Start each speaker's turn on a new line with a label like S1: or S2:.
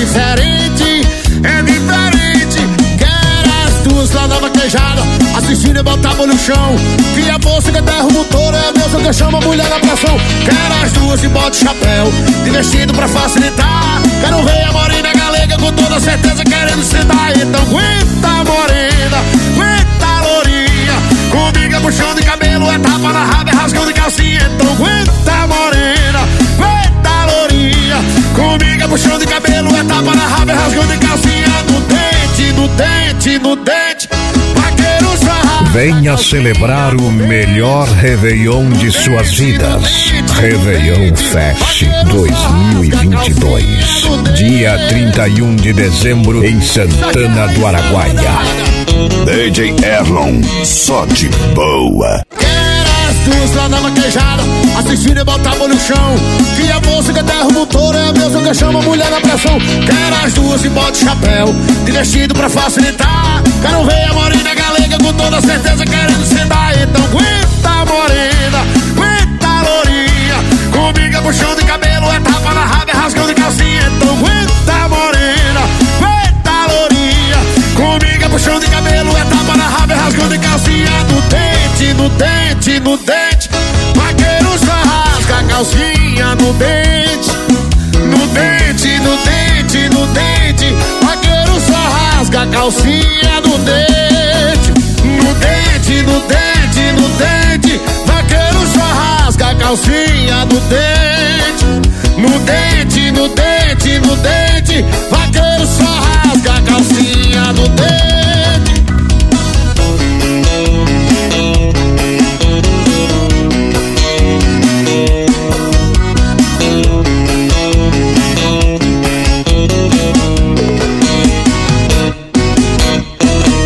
S1: diferente, é diferente. Quero as duas lá na vaquejada, assistindo e botava no chão. Que a bolsa que derruba o touro é a mesma que chama a mulher na pressão. Quero as duas e bota o chapéu, de vestido pra facilitar. Quero ver a morena galega com toda certeza querendo sentar. Então aguenta morena, aguenta lourinha, comigo é puxão de cabelo, é tapa na raba, é rasgão de calcinha. Então aguenta morena, aguenta lourinha, comigo é puxão de cabelo, é tapa na raba, é rasgão de calcinha. No dente, no dente, no dente, vaqueiro sarrado.
S2: Venha celebrar o melhor Réveillon de suas vidas. Réveillon Fest 2022. Dia 31 de dezembro em Santana do Araguaia.
S3: DJ Erlon, só de boa.
S1: As duas lá na vaquejada, assistindo e botava no chão. Que a moça que derruba o touro é a mesma que chama a mulher na pressão. Quero as duas e bota o chapéu, de vestido pra facilitar. Quero ver a morena galega com toda certeza querendo sentar. Então aguenta morena, aguenta lourinha, comigo é puxão de cabelo, é tapa na raba, é rasgão de calcinha. Então aguenta morena, aguenta lourinha, comigo é puxão de cabelo, é tapa na raba, é rasgão de calcinha. No dente, no dente, no dente, vaqueiro só rasga a calcinha. No dente, no dente, no dente, no dente, vaqueiro só rasga a calcinha. No dente, no dente, no dente, no dente, vaqueiro só rasga a calcinha. No dente, no dente, no dente, no dente.